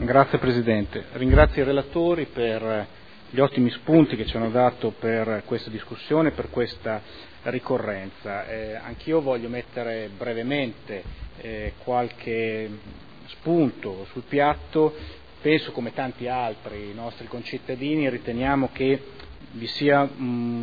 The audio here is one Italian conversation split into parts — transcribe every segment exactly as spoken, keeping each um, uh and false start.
Grazie Presidente. Ringrazio i relatori per gli ottimi spunti che ci hanno dato per questa discussione, per questa ricorrenza. Eh, anch'io voglio mettere brevemente eh, qualche spunto sul piatto. Penso, come tanti altri nostri concittadini, riteniamo che vi sia mh,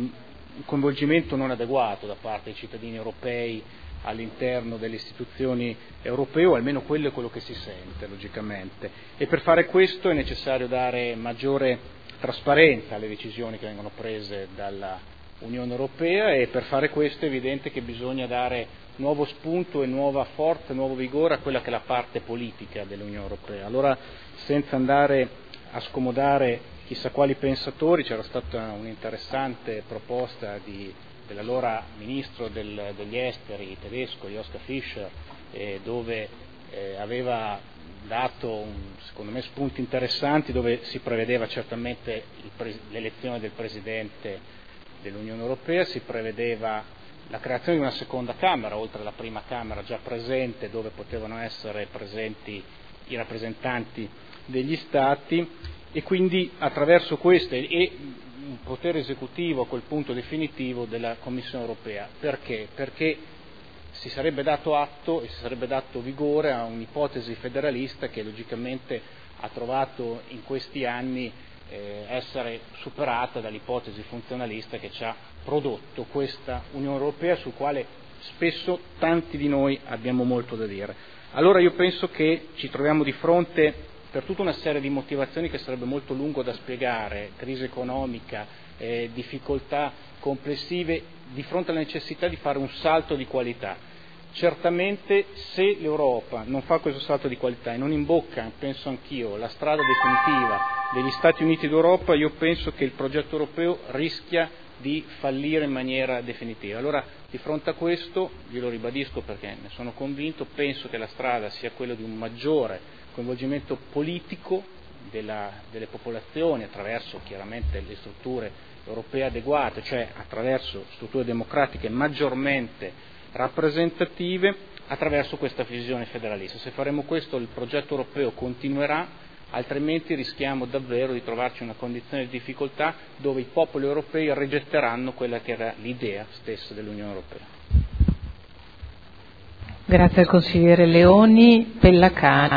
un coinvolgimento non adeguato da parte dei cittadini europei all'interno delle istituzioni europee, o almeno quello è quello che si sente logicamente, e per fare questo è necessario dare maggiore trasparenza alle decisioni che vengono prese dalla Unione Europea, e per fare questo è evidente che bisogna dare nuovo spunto e nuova forza, nuovo vigore a quella che è la parte politica dell'Unione Europea. Allora, senza andare a scomodare chissà quali pensatori, c'era stata un'interessante proposta di dell'allora ministro del, degli esteri tedesco Joschka Fischer, eh, dove eh, aveva dato un, secondo me spunti interessanti, dove si prevedeva certamente l'elezione del Presidente dell'Unione Europea, si prevedeva la creazione di una seconda Camera oltre alla prima Camera già presente, dove potevano essere presenti i rappresentanti degli Stati, e quindi attraverso questo e un potere esecutivo a quel punto definitivo della Commissione Europea. Perché? Perché si sarebbe dato atto e si sarebbe dato vigore a un'ipotesi federalista che logicamente ha trovato in questi anni eh, essere superata dall'ipotesi funzionalista che ci ha prodotto questa Unione Europea, sul quale spesso tanti di noi abbiamo molto da dire. Allora io penso che ci troviamo di fronte, per tutta una serie di motivazioni che sarebbe molto lungo da spiegare, crisi economica, eh, difficoltà complessive, di fronte alla necessità di fare un salto di qualità. Certamente se l'Europa non fa questo salto di qualità e non imbocca, penso anch'io, la strada definitiva degli Stati Uniti d'Europa, io penso che il progetto europeo rischia di fallire in maniera definitiva. Allora, di fronte a questo, glielo ribadisco perché ne sono convinto, penso che la strada sia quella di un maggiore coinvolgimento politico della, delle popolazioni attraverso chiaramente le strutture europee adeguate, cioè attraverso strutture democratiche maggiormente rappresentative, attraverso questa visione federalista. Se faremo questo il progetto europeo continuerà, altrimenti rischiamo davvero di trovarci in una condizione di difficoltà dove i popoli europei rigetteranno quella che era l'idea stessa dell'Unione Europea. Grazie al consigliere Leoni. Pellacani.